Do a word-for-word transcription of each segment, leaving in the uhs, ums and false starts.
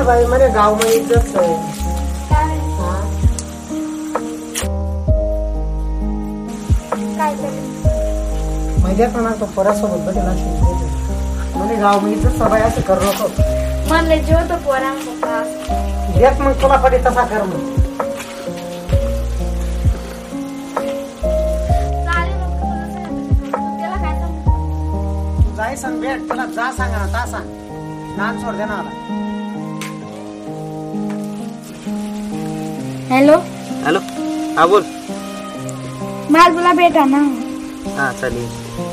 भाई मेरे गांव में इज्जत है। मैं देखा ना तो पोरासोबत बघितला म्हणजे गाव में इज्जत सबाई असं कर नको म्हणले जो तो पोरांचा देख मग तुला पडे तसा कर मग जाय सांग भेट तुला जा सांगा ना ता सांग नान सोड दे ना मला। हॅलो हॅलो हा बोल मला तुला भेटा ना। हा चालेल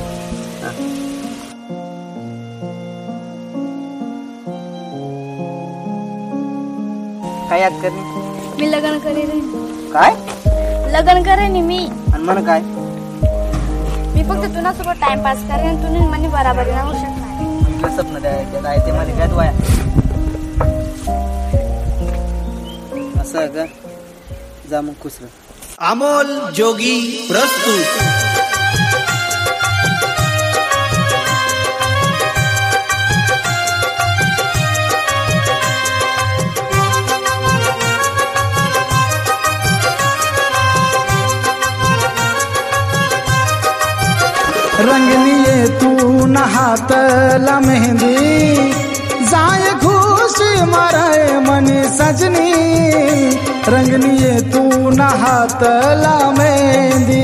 काय याद करणे मी लग्न करेन। काय लग्न करेन मी आणि मन काय मी फक्त तुला सोबत टाइमपास करेन तुने मनी बराबर राहू शकणार। तुला स्वप्न द्यायचं आहे ते मध्ये काय वाया असं का जा मग खुश रह। अमोल जोगी प्रस्तुत रंगनिये तू नहातला मेहंदी जाय खुशी मराय मनी सजनी रंगनिये तू नहातला मेहंदी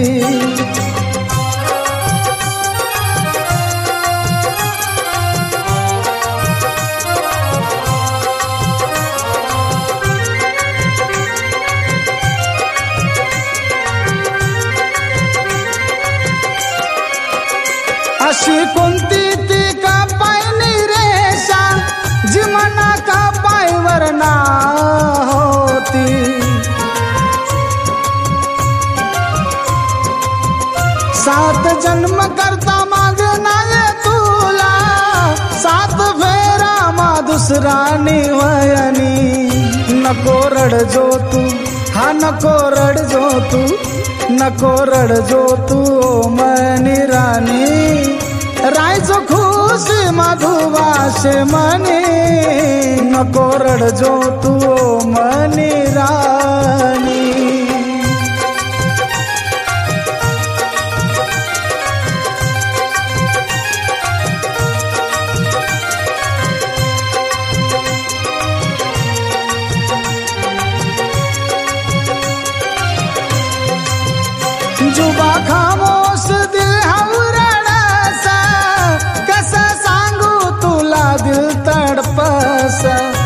अशी कोणती ती का पायनी रेषा जी मना का पायवर ना होती सात जन्म करता मागना ये तुला सात फेरा मा दुसरा निवयनी नको रडजो तू हा नको रडजो तू नको रडजो तू मनी रानी रायचो खुशी मधुवाशे मनी नको रडजो तू मनी रानी। जुबा खामोश दिल हवरणासा कसं सांगू तुला दिल तडपस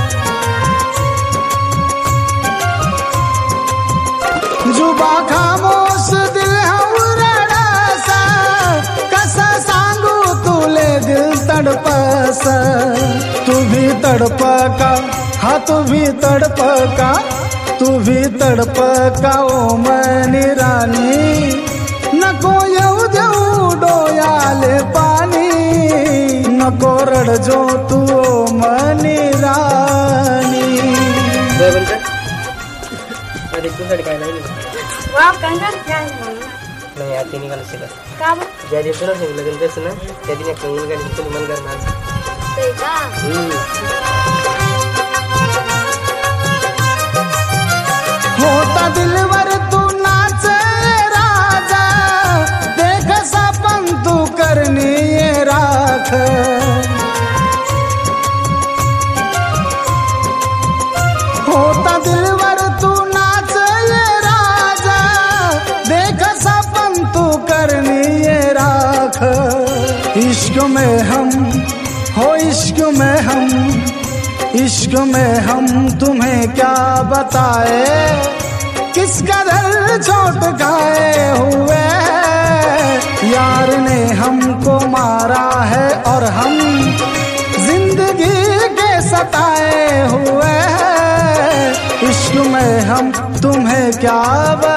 जुबा खामोश दिल हवरणासा कसं सांगू तुले दिल तडपस तू भी तडपका हा तू भी तडपका तू भी तडपका ओ मनी रानी नको येऊ देऊ डोयाले पाणी नको रडजो तू ओ मनी रानी। तुझ्यासाठी काय नाही वाव कंगाल काय नाही आता निघालं शिकत का ज्या दिवशी तुला सांगितलं लग्न करायचं ना त्या दिवशी कंगल गाडी तुला मन करणार ते का होता दिलवर तू नाच राजा देख सपन तू करनी ये राख होता दिलवर तू नाच ये राजा देख सपन तू करनी ये राख इश्क में हम हो इश्क में हम इश्क में हम तुम्हें क्या बताए किस कदर चोट खाए हुए यार ने हमको मारा है और हम जिंदगी के सताए हुए इश्क में हम तुम्हें क्या बताए।